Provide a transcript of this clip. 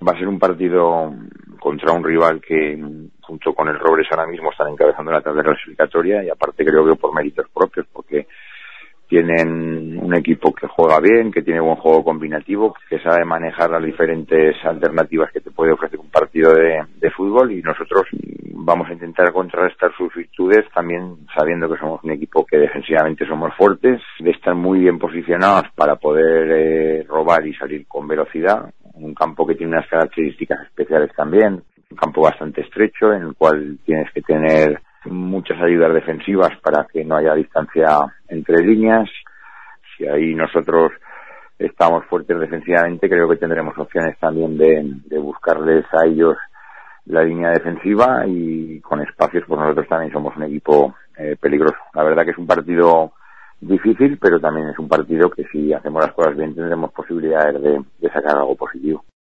Va a ser un partido contra un rival que, junto con el Robles, ahora mismo están encabezando la tabla clasificatoria, y aparte creo que por méritos propios, porque tienen un equipo que juega bien, que tiene buen juego combinativo, que sabe manejar las diferentes alternativas que te puede ofrecer un partido de fútbol, y nosotros vamos a intentar contrarrestar sus virtudes, también sabiendo que somos un equipo que defensivamente somos fuertes, de estar muy bien posicionados para poder robar y salir con velocidad. Un campo que tiene unas características especiales también, un campo bastante estrecho en el cual tienes que tener muchas ayudas defensivas para que no haya distancia entre líneas. Si ahí nosotros estamos fuertes defensivamente, creo que tendremos opciones también de buscarles a ellos la línea defensiva, y con espacios pues nosotros también somos un equipo peligroso. La verdad que es un partido difícil, pero también es un partido que si hacemos las cosas bien tendremos posibilidades de sacar algo positivo.